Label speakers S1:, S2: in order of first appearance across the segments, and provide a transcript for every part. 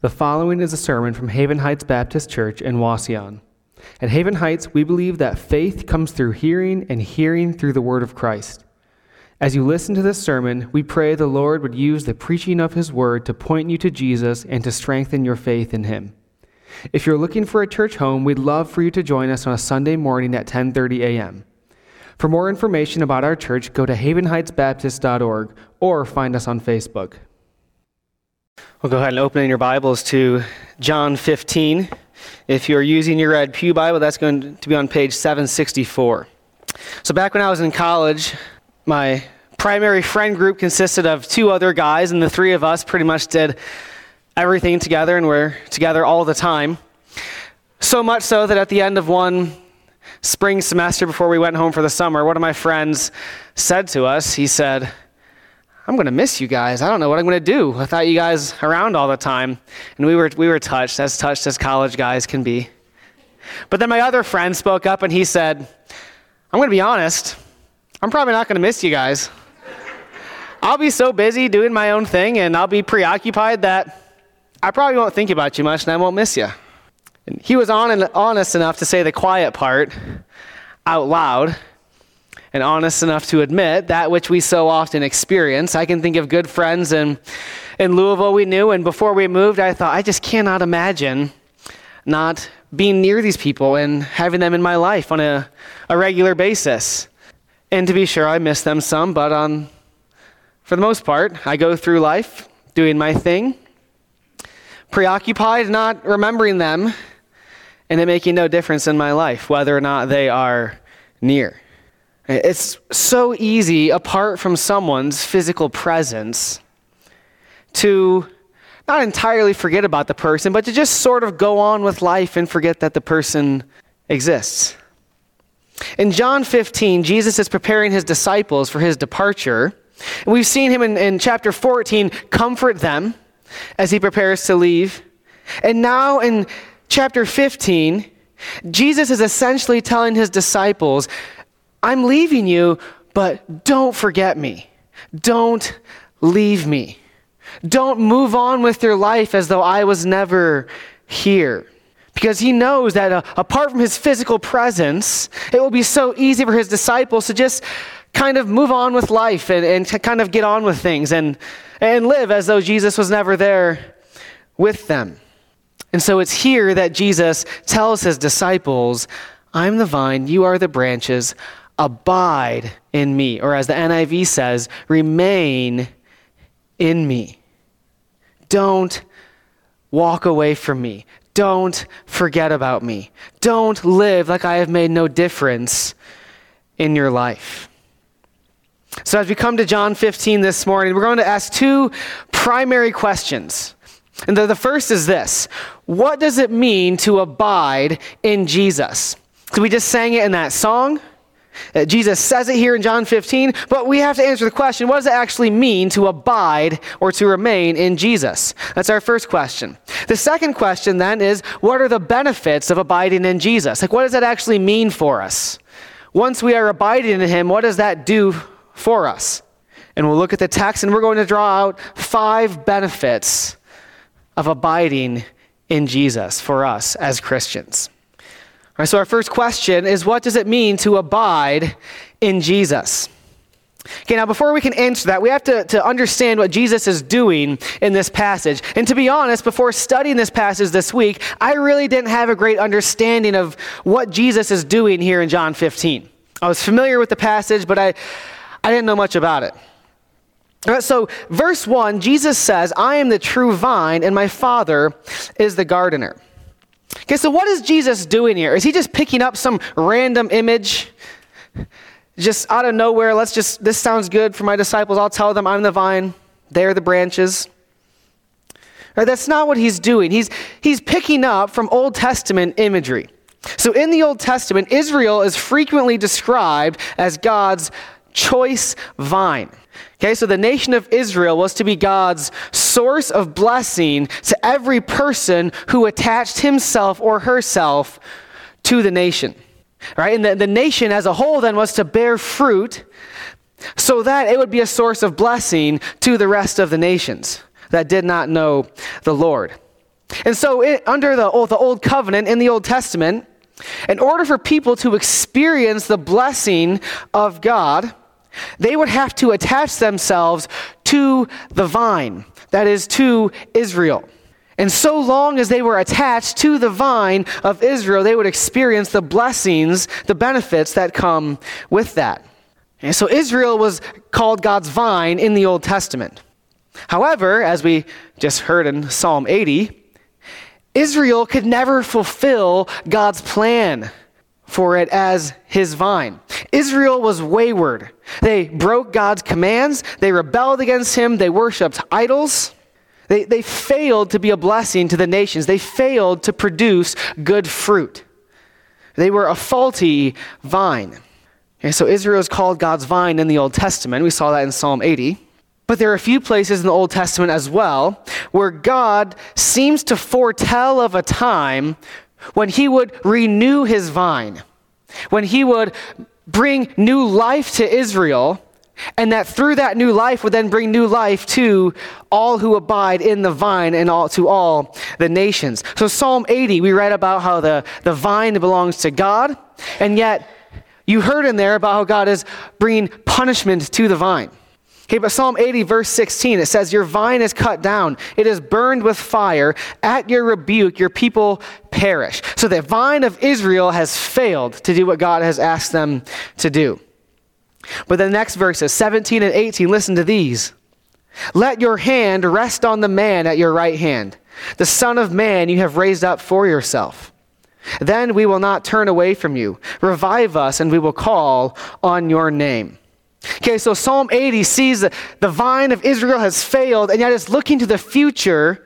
S1: The following is a sermon from Haven Heights Baptist Church in Wauseon. At Haven Heights, we believe that faith comes through hearing and hearing through the word of Christ. As you listen to this sermon, we pray the Lord would use the preaching of his word to point you to Jesus and to strengthen your faith in him. If you're looking for a church home, we'd love for you to join us on a Sunday morning at 10:30 a.m. For more information about our church, go to havenheightsbaptist.org or find us on Facebook.
S2: We'll go ahead and open in your Bibles to John 15. If you're using your Red Pew Bible, that's going to be on page 764. So back when I was in college, my primary friend group consisted of two other guys, and the three of us pretty much did everything together, and we're together all the time. So much so that at the end of one spring semester before we went home for the summer, one of my friends said to us, he said, "I'm going to miss you guys. I don't know what I'm going to do without you guys around all the time." And we were touched as college guys can be. But then my other friend spoke up and he said, "I'm going to be honest. I'm probably not going to miss you guys. I'll be so busy doing my own thing and I'll be preoccupied that I probably won't think about you much and I won't miss you." And he was honest enough to say the quiet part out loud, and honest enough to admit that which we so often experience. I can think of good friends in Louisville we knew, and before we moved, I thought, I just cannot imagine not being near these people and having them in my life on a regular basis. And to be sure, I miss them some, but for the most part, I go through life doing my thing, preoccupied, not remembering them, and it making no difference in my life, whether or not they are near. It's so easy, apart from someone's physical presence, to not entirely forget about the person, but to just sort of go on with life and forget that the person exists. In John 15, Jesus is preparing his disciples for his departure. And we've seen him in chapter 14 comfort them as he prepares to leave. And now in chapter 15, Jesus is essentially telling his disciples, "I'm leaving you, but don't forget me. Don't leave me. Don't move on with your life as though I was never here." Because he knows that apart from his physical presence, it will be so easy for his disciples to just kind of move on with life and to kind of get on with things and live as though Jesus was never there with them. And so it's here that Jesus tells his disciples, "I'm the vine, you are the branches. Abide in me," or as the NIV says, remain in me. Don't walk away from me. Don't forget about me. Don't live like I have made no difference in your life. So as we come to John 15 this morning, we're going to ask two primary questions. And the first is this: what does it mean to abide in Jesus? So we just sang it in that song. Jesus says it here in John 15, but we have to answer the question, what does it actually mean to abide or to remain in Jesus? That's our first question. The second question then is, what are the benefits of abiding in Jesus? Like, what does that actually mean for us? Once we are abiding in him, what does that do for us? And we'll look at the text and we're going to draw out 5 benefits of abiding in Jesus for us as Christians. All right, so our first question is, what does it mean to abide in Jesus? Okay, now before we can answer that, we have to understand what Jesus is doing in this passage. And to be honest, before studying this passage this week, I really didn't have a great understanding of what Jesus is doing here in John 15. I was familiar with the passage, but I didn't know much about it. All right, so verse 1, Jesus says, "I am the true vine, and my Father is the gardener." Okay, so what is Jesus doing here? Is he just picking up some random image just out of nowhere? This sounds good for my disciples. I'll tell them I'm the vine, they're the branches. Right, that's not what he's doing. He's picking up from Old Testament imagery. So in the Old Testament, Israel is frequently described as God's choice vine. Okay, so the nation of Israel was to be God's source of blessing to every person who attached himself or herself to the nation. Right? And the nation as a whole then was to bear fruit so that it would be a source of blessing to the rest of the nations that did not know the Lord. And so under the Old Covenant in the Old Testament, in order for people to experience the blessing of God, they would have to attach themselves to the vine, that is, to Israel. And so long as they were attached to the vine of Israel, they would experience the blessings, the benefits that come with that. And so Israel was called God's vine in the Old Testament. However, as we just heard in Psalm 80, Israel could never fulfill God's plan for it as his vine. Israel was wayward. They broke God's commands. They rebelled against him. They worshiped idols. They failed to be a blessing to the nations. They failed to produce good fruit. They were a faulty vine. And so Israel is called God's vine in the Old Testament. We saw that in Psalm 80. But there are a few places in the Old Testament as well where God seems to foretell of a time when he would renew his vine, when he would bring new life to Israel, and that through that new life would then bring new life to all who abide in the vine and to all the nations. So Psalm 80, we read about how the vine belongs to God, and yet you heard in there about how God is bringing punishment to the vine. Okay, but Psalm 80, verse 16, it says, your vine is cut down. It is burned with fire. At your rebuke, your people perish. So the vine of Israel has failed to do what God has asked them to do. But the next verses, 17 and 18, listen to these. Let your hand rest on the man at your right hand, the Son of Man you have raised up for yourself. Then we will not turn away from you. Revive us, and we will call on your name. Okay, so Psalm 80 sees that the vine of Israel has failed, and yet it's looking to the future,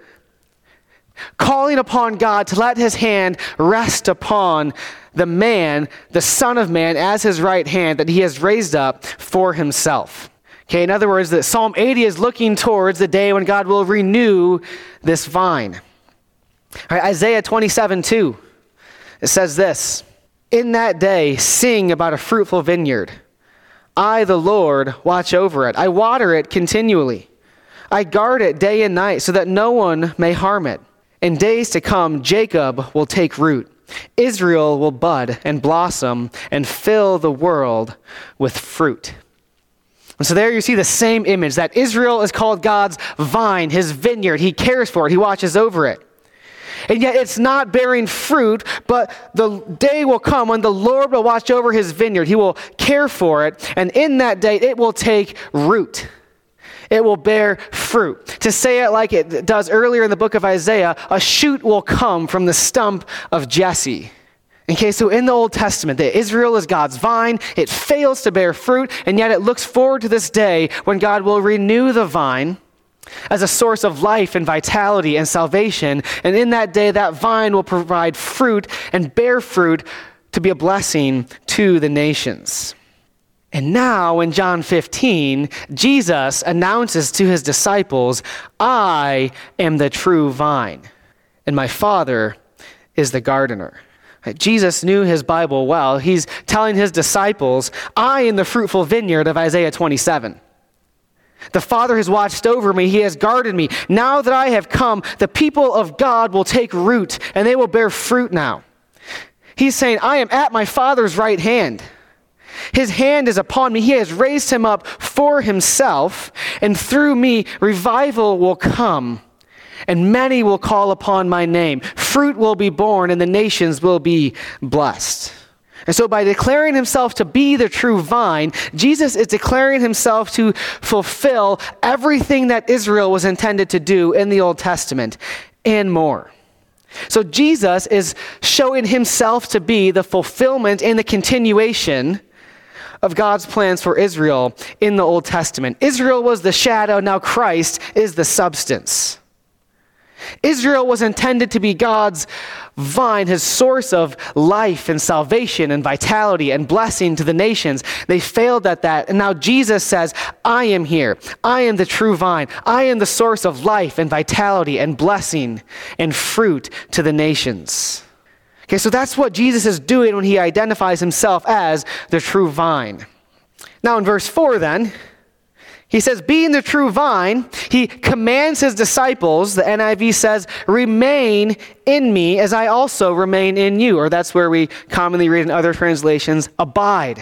S2: calling upon God to let his hand rest upon the man, the Son of Man, as his right hand that he has raised up for himself. Okay, in other words, that Psalm 80 is looking towards the day when God will renew this vine. All right, Isaiah 27:2, it says this, in that day, sing about a fruitful vineyard. I, the Lord, watch over it. I water it continually. I guard it day and night so that no one may harm it. In days to come, Jacob will take root. Israel will bud and blossom and fill the world with fruit. And so there you see the same image, that Israel is called God's vine, his vineyard. He cares for it. He watches over it. And yet it's not bearing fruit, but the day will come when the Lord will watch over his vineyard. He will care for it, and in that day it will take root. It will bear fruit. To say it like it does earlier in the book of Isaiah, a shoot will come from the stump of Jesse. Okay, so in the Old Testament, that Israel is God's vine. It fails to bear fruit, and yet it looks forward to this day when God will renew the vine as a source of life and vitality and salvation. And in that day, that vine will provide fruit and bear fruit to be a blessing to the nations. And now in John 15, Jesus announces to his disciples, I am the true vine, and my Father is the gardener. Jesus knew his Bible well. He's telling his disciples, I am the fruitful vineyard of Isaiah 27. The Father has watched over me. He has guarded me. Now that I have come, the people of God will take root, and they will bear fruit now. He's saying, I am at my Father's right hand. His hand is upon me. He has raised him up for himself, and through me, revival will come, and many will call upon my name. Fruit will be born, and the nations will be blessed. And so by declaring himself to be the true vine, Jesus is declaring himself to fulfill everything that Israel was intended to do in the Old Testament and more. So Jesus is showing himself to be the fulfillment and the continuation of God's plans for Israel in the Old Testament. Israel was the shadow, now Christ is the substance. Israel was intended to be God's vine, his source of life and salvation and vitality and blessing to the nations. They failed at that. And now Jesus says, I am here. I am the true vine. I am the source of life and vitality and blessing and fruit to the nations. Okay, so that's what Jesus is doing when he identifies himself as the true vine. Now in verse 4 then, He says, being the true vine, he commands his disciples, the NIV says, remain in me as I also remain in you. Or that's where we commonly read in other translations, abide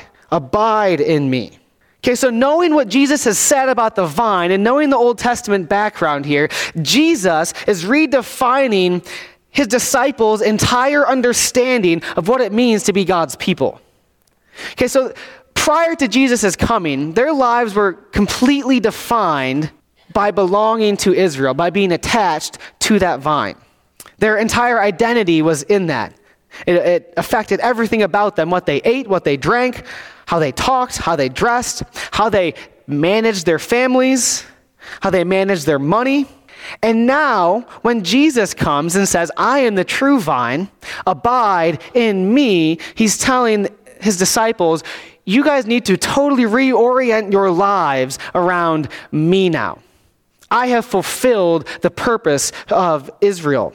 S2: in me. Okay, so knowing what Jesus has said about the vine and knowing the Old Testament background here, Jesus is redefining his disciples' entire understanding of what it means to be God's people. Okay, so prior to Jesus' coming, their lives were completely defined by belonging to Israel, by being attached to that vine. Their entire identity was in that. It affected everything about them, what they ate, what they drank, how they talked, how they dressed, how they managed their families, how they managed their money. And now, when Jesus comes and says, I am the true vine, abide in me, he's telling his disciples, you guys need to totally reorient your lives around me now. I have fulfilled the purpose of Israel.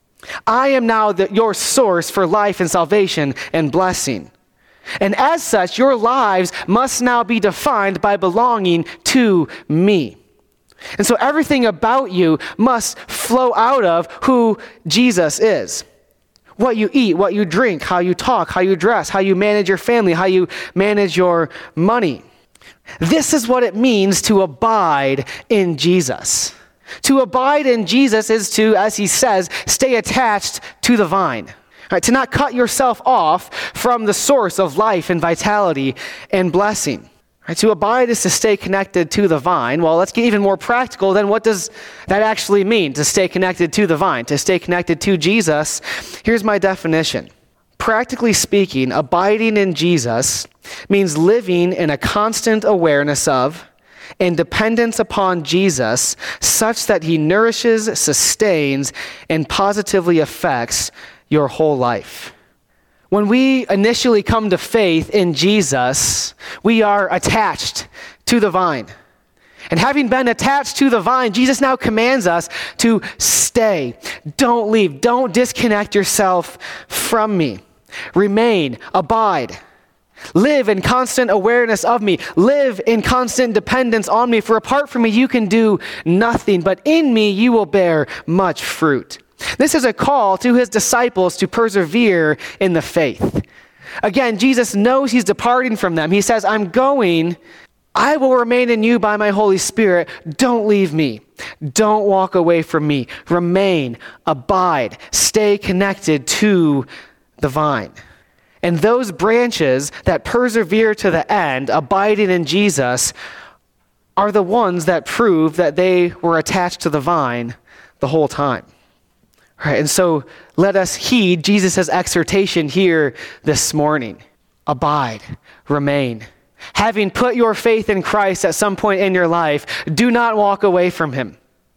S2: I am now your source for life and salvation and blessing. And as such, your lives must now be defined by belonging to me. And so everything about you must flow out of who Jesus is. What you eat, what you drink, how you talk, how you dress, how you manage your family, how you manage your money. This is what it means to abide in Jesus. To abide in Jesus is to, as he says, stay attached to the vine. Right? To not cut yourself off from the source of life and vitality and blessing. Right? To abide is to stay connected to the vine. Well, let's get even more practical. Then what does that actually mean, to stay connected to the vine, to stay connected to Jesus? Here's my definition. Practically speaking, abiding in Jesus means living in a constant awareness of and dependence upon Jesus such that he nourishes, sustains, and positively affects your whole life. When we initially come to faith in Jesus, we are attached to the vine. And having been attached to the vine, Jesus now commands us to stay. Don't leave. Don't disconnect yourself from me. Remain, abide. Live in constant awareness of me. Live in constant dependence on me. For apart from me, you can do nothing. But in me, you will bear much fruit. This is a call to his disciples to persevere in the faith. Again, Jesus knows he's departing from them. He says, I'm going. I will remain in you by my Holy Spirit. Don't leave me. Don't walk away from me. Remain, abide, stay connected to the vine. And those branches that persevere to the end, abiding in Jesus, are the ones that prove that they were attached to the vine the whole time. Right, and so let us heed Jesus' exhortation here this morning. Abide, remain. Having put your faith in Christ at some point in your life, do not walk away from him.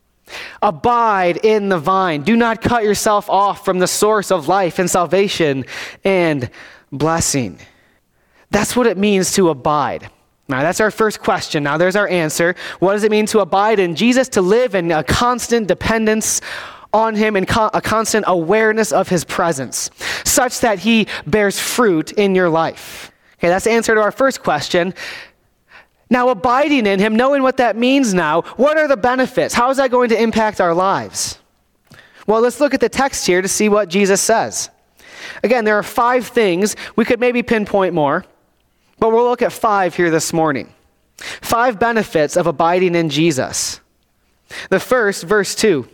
S2: Abide in the vine. Do not cut yourself off from the source of life and salvation and blessing. That's what it means to abide. Now, that's our first question. Now, there's our answer. What does it mean to abide in Jesus? To live in a constant dependence on him and a constant awareness of his presence, such that he bears fruit in your life. Okay, that's the answer to our first question. Now, abiding in him, knowing what that means now, what are the benefits? How is that going to impact our lives? Well, let's look at the text here to see what Jesus says. Again, there are 5 things. We could maybe pinpoint more, but we'll look at 5 here this morning. 5 benefits of abiding in Jesus. The first, verse 2.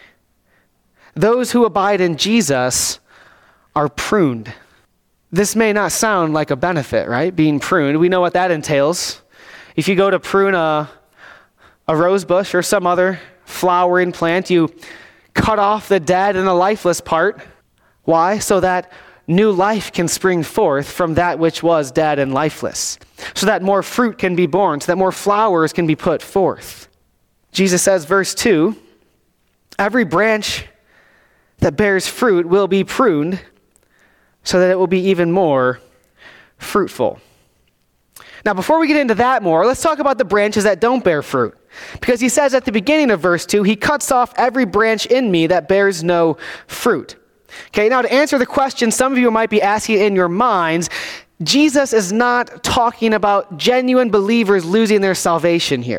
S2: Those who abide in Jesus are pruned. This may not sound like a benefit, right? Being pruned. We know what that entails. If you go to prune a rose bush or some other flowering plant, you cut off the dead and the lifeless part. Why? So that new life can spring forth from that which was dead and lifeless. So that more fruit can be born, so that more flowers can be put forth. Jesus says, verse 2, every branch that bears fruit will be pruned so that it will be even more fruitful. Now, before we get into that more, let's talk about the branches that don't bear fruit. Because he says at the beginning of verse 2, he cuts off every branch in me that bears no fruit. Okay, now to answer the question some of you might be asking in your minds, Jesus is not talking about genuine believers losing their salvation here.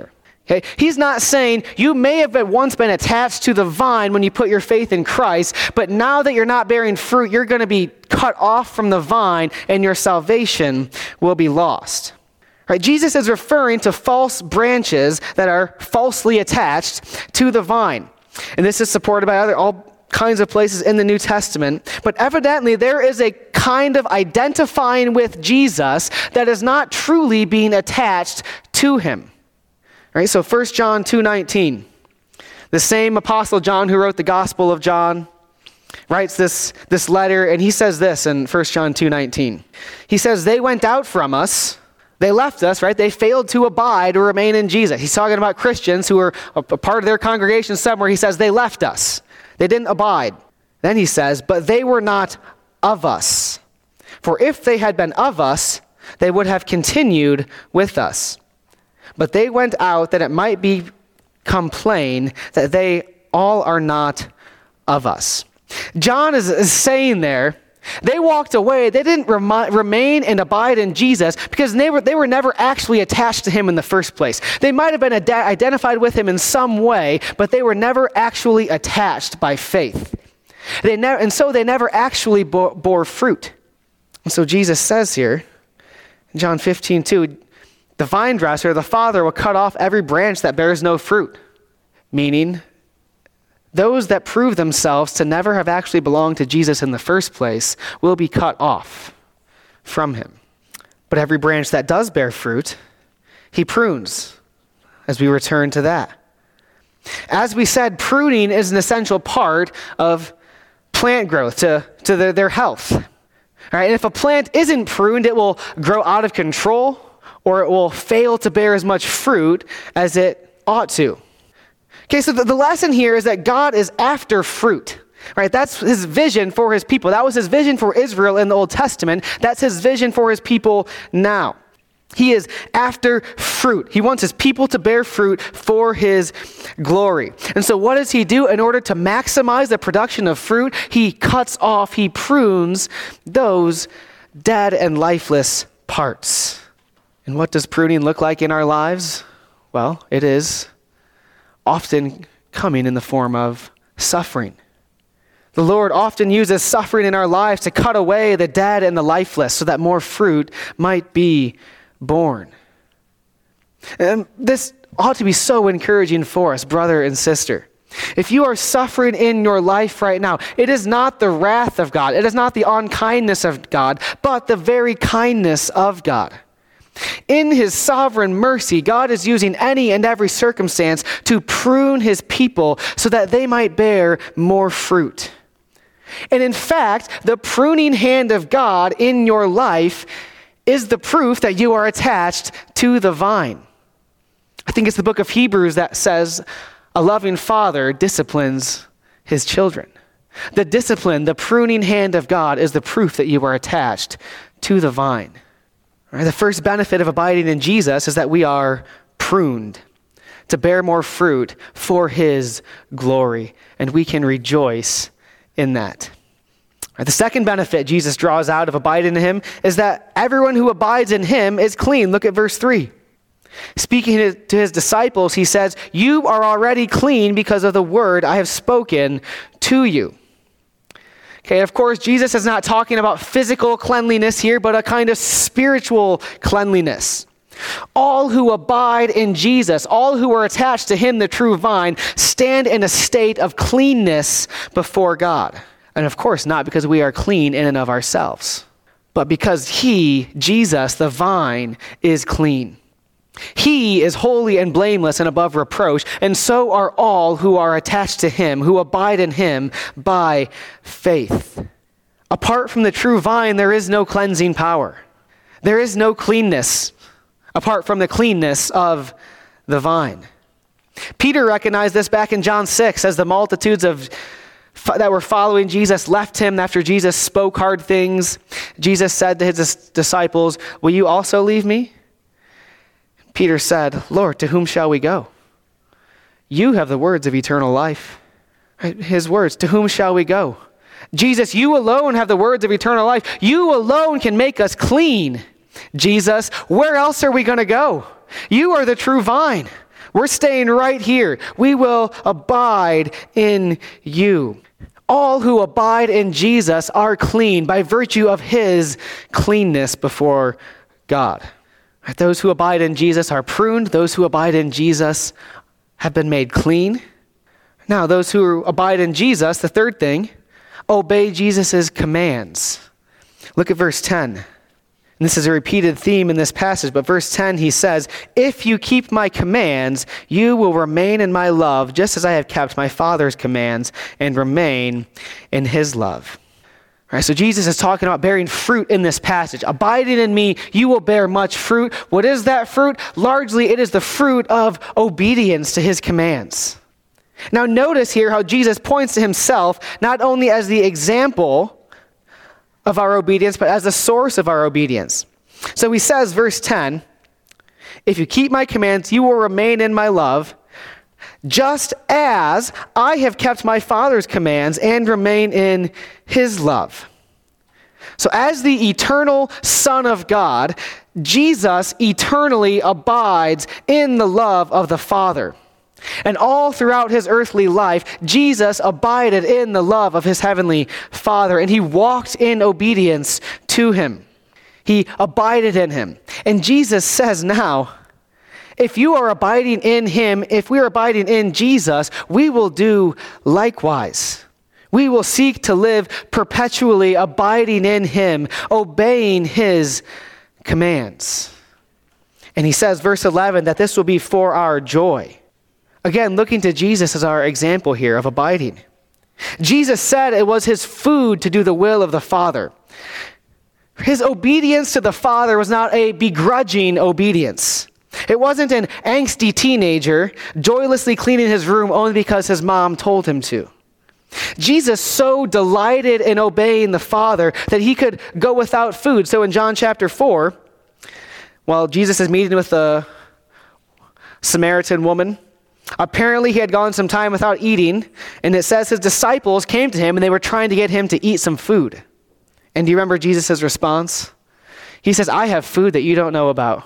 S2: Okay? He's not saying you may have once been attached to the vine when you put your faith in Christ, but now that you're not bearing fruit, you're going to be cut off from the vine and your salvation will be lost. Right? Jesus is referring to false branches that are falsely attached to the vine. And this is supported by all kinds of places in the New Testament. But evidently there is a kind of identifying with Jesus that is not truly being attached to him. Right, so 1 John 2:19, the same Apostle John who wrote the Gospel of John writes this letter, and he says this in 1 John 2:19. He says, they went out from us, they left us, right? They failed to abide or remain in Jesus. He's talking about Christians who were a part of their congregation somewhere. He says, they left us. They didn't abide. Then he says, but they were not of us. For if they had been of us, they would have continued with us. But they went out that it might become plain that they all are not of us. John is saying there, they walked away. They didn't remain and abide in Jesus because they were never actually attached to him in the first place. They might have been identified with him in some way, but they were never actually attached by faith. And so they never actually bore fruit. And so Jesus says here, in John 15:2, the vine dresser, the Father, will cut off every branch that bears no fruit. Meaning, those that prove themselves to never have actually belonged to Jesus in the first place will be cut off from him. But every branch that does bear fruit, he prunes, as we return to that. As we said, pruning is an essential part of plant growth to their health. All right, and if a plant isn't pruned, it will grow out of control, or it will fail to bear as much fruit as it ought to. Okay, so the lesson here is that God is after fruit, right? That's his vision for his people. That was his vision for Israel in the Old Testament. That's his vision for his people now. He is after fruit. He wants his people to bear fruit for his glory. And so what does he do in order to maximize the production of fruit? He cuts off, he prunes those dead and lifeless parts. And what does pruning look like in our lives? Well, it is often coming in the form of suffering. The Lord often uses suffering in our lives to cut away the dead and the lifeless so that more fruit might be born. And this ought to be so encouraging for us, brother and sister. If you are suffering in your life right now, it is not the wrath of God. It is not the unkindness of God, but the very kindness of God. In his sovereign mercy, God is using any and every circumstance to prune his people so that they might bear more fruit. And in fact, the pruning hand of God in your life is the proof that you are attached to the vine. I think it's the book of Hebrews that says, a loving father disciplines his children. The discipline, the pruning hand of God is the proof that you are attached to the vine. Right, the first benefit of abiding in Jesus is that we are pruned to bear more fruit for his glory, and we can rejoice in that. Right, the second benefit Jesus draws out of abiding in him is that everyone who abides in him is clean. Look at verse 3. Speaking to his disciples, he says, you are already clean because of the word I have spoken to you. Okay, of course, Jesus is not talking about physical cleanliness here, but a kind of spiritual cleanliness. All who abide in Jesus, all who are attached to him, the true vine, stand in a state of cleanness before God. And of course, not because we are clean in and of ourselves, but because he, Jesus, the vine, is clean. He is holy and blameless and above reproach, and so are all who are attached to him, who abide in him by faith. Apart from the true vine, there is no cleansing power. There is no cleanness apart from the cleanness of the vine. Peter recognized this back in John 6 as the multitudes that were following Jesus left him after Jesus spoke hard things. Jesus said to his disciples, will you also leave me? Peter said, Lord, to whom shall we go? You have the words of eternal life. His words, to whom shall we go? Jesus, you alone have the words of eternal life. You alone can make us clean. Jesus, where else are we going to go? You are the true vine. We're staying right here. We will abide in you. All who abide in Jesus are clean by virtue of his cleanness before God. Those who abide in Jesus are pruned. Those who abide in Jesus have been made clean. Now, those who abide in Jesus, the third thing, obey Jesus' commands. Look at verse 10. And this is a repeated theme in this passage, but verse 10, he says, "If you keep my commands, you will remain in my love, just as I have kept my Father's commands and remain in his love." All right, so Jesus is talking about bearing fruit in this passage. Abiding in me, you will bear much fruit. What is that fruit? Largely, it is the fruit of obedience to his commands. Now notice here how Jesus points to himself not only as the example of our obedience, but as the source of our obedience. So he says, verse 10, "If you keep my commands, you will remain in my love, just as I have kept my Father's commands and remain in his love." So as the eternal Son of God, Jesus eternally abides in the love of the Father. And all throughout his earthly life, Jesus abided in the love of his heavenly Father, and he walked in obedience to him. He abided in him. And Jesus says now, if you are abiding in him, if we are abiding in Jesus, we will do likewise. We will seek to live perpetually abiding in him, obeying his commands. And he says, verse 11, that this will be for our joy. Again, looking to Jesus as our example here of abiding. Jesus said it was his food to do the will of the Father. His obedience to the Father was not a begrudging obedience. It wasn't an angsty teenager joylessly cleaning his room only because his mom told him to. Jesus so delighted in obeying the Father that he could go without food. So in John chapter 4, while Jesus is meeting with the Samaritan woman, apparently he had gone some time without eating, and it says his disciples came to him and they were trying to get him to eat some food. And do you remember Jesus' response? He says, "I have food that you don't know about."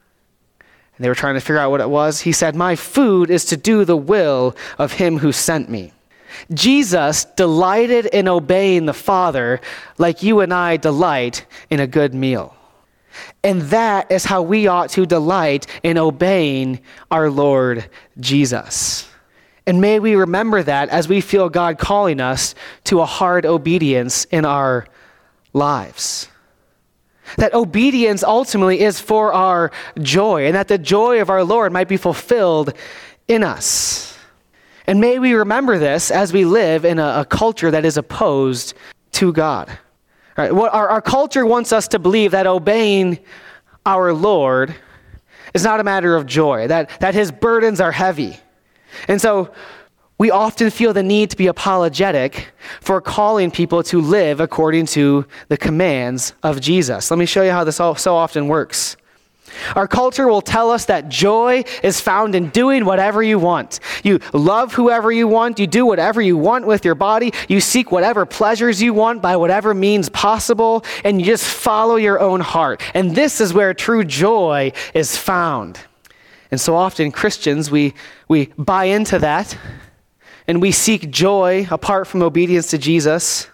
S2: And they were trying to figure out what it was. He said, "My food is to do the will of him who sent me." Jesus delighted in obeying the Father like you and I delight in a good meal. And that is how we ought to delight in obeying our Lord Jesus. And may we remember that as we feel God calling us to a hard obedience in our lives. That obedience ultimately is for our joy, and that the joy of our Lord might be fulfilled in us. And may we remember this as we live in a culture that is opposed to God. Right, our culture wants us to believe that obeying our Lord is not a matter of joy, that his burdens are heavy. And so we often feel the need to be apologetic for calling people to live according to the commands of Jesus. Let me show you how this so often works. Our culture will tell us that joy is found in doing whatever you want. You love whoever you want. You do whatever you want with your body. You seek whatever pleasures you want by whatever means possible, and you just follow your own heart. And this is where true joy is found. And so often Christians, we buy into that, and we seek joy apart from obedience to Jesus,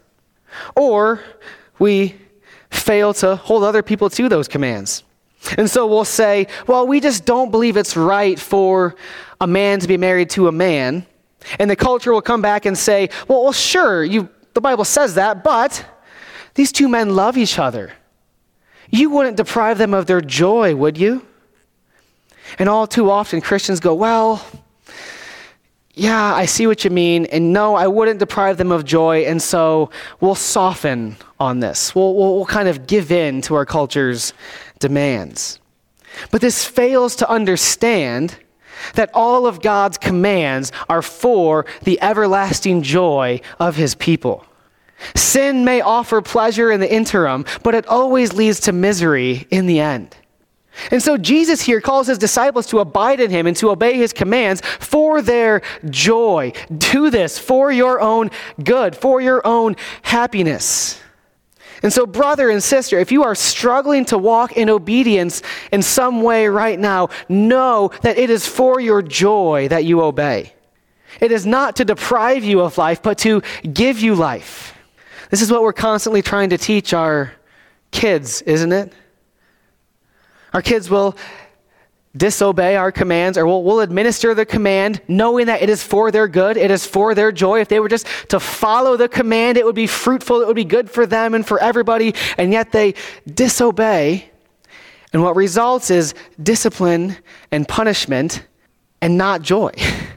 S2: or we fail to hold other people to those commands. And so we'll say, well, we just don't believe it's right for a man to be married to a man. And the culture will come back and say, well sure, the Bible says that, but these two men love each other. You wouldn't deprive them of their joy, would you? And all too often Christians go, well, yeah, I see what you mean, and no, I wouldn't deprive them of joy, and so we'll soften on this. We'll kind of give in to our culture's demands. But this fails to understand that all of God's commands are for the everlasting joy of his people. Sin may offer pleasure in the interim, but it always leads to misery in the end. And so Jesus here calls his disciples to abide in him and to obey his commands for their joy. Do this for your own good, for your own happiness. And so, brother and sister, if you are struggling to walk in obedience in some way right now, know that it is for your joy that you obey. It is not to deprive you of life, but to give you life. This is what we're constantly trying to teach our kids, isn't it? Our kids will disobey our commands, or we'll administer the command knowing that it is for their good, it is for their joy. If they were just to follow the command, it would be fruitful, it would be good for them and for everybody, and yet they disobey. And what results is discipline and punishment and not joy.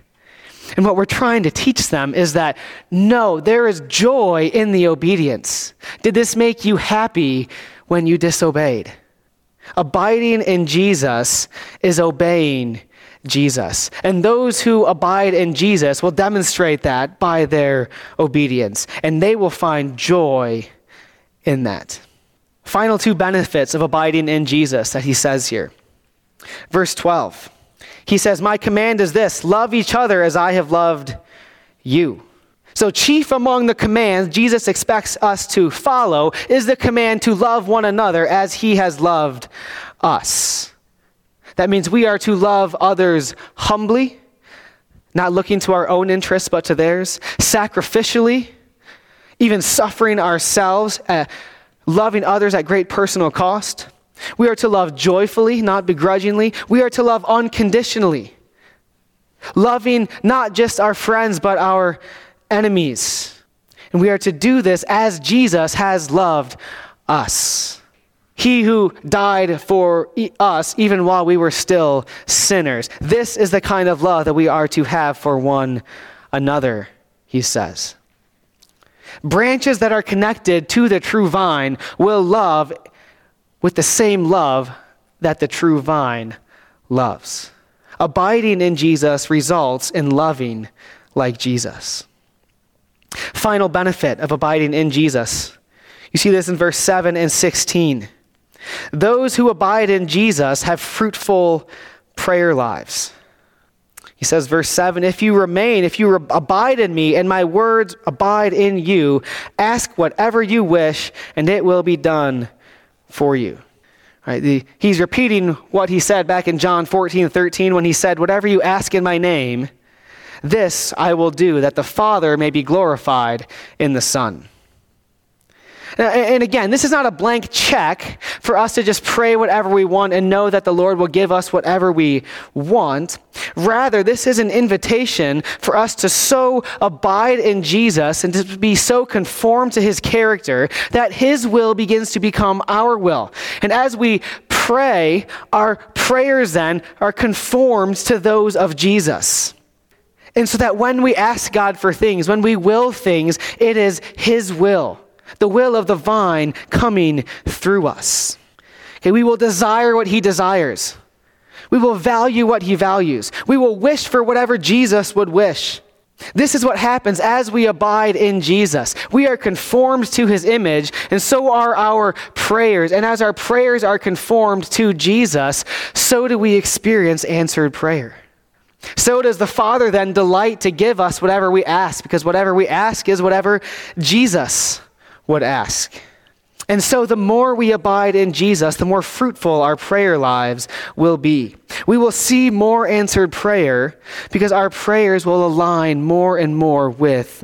S2: And what we're trying to teach them is that, no, there is joy in the obedience. Did this make you happy when you disobeyed? Abiding in Jesus is obeying Jesus. And those who abide in Jesus will demonstrate that by their obedience. And they will find joy in that. Final two benefits of abiding in Jesus that he says here. Verse 12. He says, my command is this, love each other as I have loved you. So chief among the commands Jesus expects us to follow is the command to love one another as he has loved us. That means we are to love others humbly, not looking to our own interests but to theirs, sacrificially, even suffering ourselves, loving others at great personal cost. We are to love joyfully, not begrudgingly. We are to love unconditionally, loving not just our friends but our enemies. And we are to do this as Jesus has loved us. He who died for us even while we were still sinners. This is the kind of love that we are to have for one another, he says. Branches that are connected to the true vine will love with the same love that the true vine loves. Abiding in Jesus results in loving like Jesus. Final benefit of abiding in Jesus. You see this in verse 7 and 16. Those who abide in Jesus have fruitful prayer lives. He says, verse 7, if you abide in me and my words abide in you, ask whatever you wish and it will be done for you. Right, he's repeating what he said back in John 14:13 when he said, whatever you ask in my name, this I will do, that the Father may be glorified in the Son. And again, this is not a blank check for us to just pray whatever we want and know that the Lord will give us whatever we want. Rather, this is an invitation for us to so abide in Jesus and to be so conformed to his character that his will begins to become our will. And as we pray, our prayers then are conformed to those of Jesus. And so that when we ask God for things, when we will things, it is his will. The will of the vine coming through us. Okay, we will desire what he desires. We will value what he values. We will wish for whatever Jesus would wish. This is what happens as we abide in Jesus. We are conformed to his image, and so are our prayers. And as our prayers are conformed to Jesus, so do we experience answered prayer. So does the Father then delight to give us whatever we ask, because whatever we ask is whatever Jesus would ask. And so the more we abide in Jesus, the more fruitful our prayer lives will be. We will see more answered prayer because our prayers will align more and more with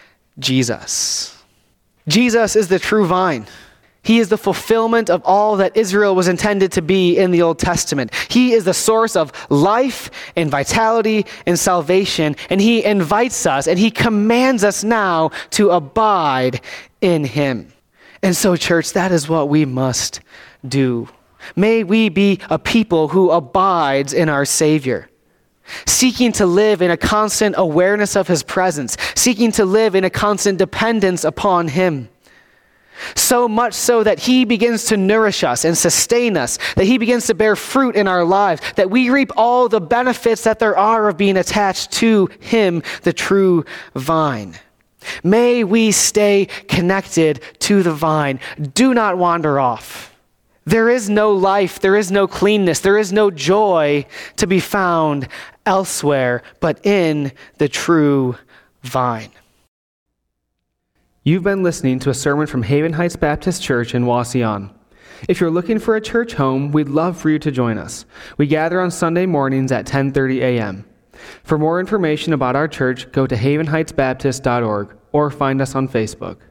S2: Jesus. Jesus is the true vine. He is the fulfillment of all that Israel was intended to be in the Old Testament. He is the source of life and vitality and salvation, and he invites us and he commands us now to abide in him. And so, church, that is what we must do. May we be a people who abides in our Savior, seeking to live in a constant awareness of his presence, seeking to live in a constant dependence upon him. So much so that he begins to nourish us and sustain us, that he begins to bear fruit in our lives, that we reap all the benefits that there are of being attached to him, the true vine. May we stay connected to the vine. Do not wander off. There is no life, there is no cleanness, there is no joy to be found elsewhere but in the true vine.
S1: You've been listening to a sermon from Haven Heights Baptist Church in Wauseon. If you're looking for a church home, we'd love for you to join us. We gather on Sunday mornings at 10:30 a.m. For more information about our church, go to havenheightsbaptist.org or find us on Facebook.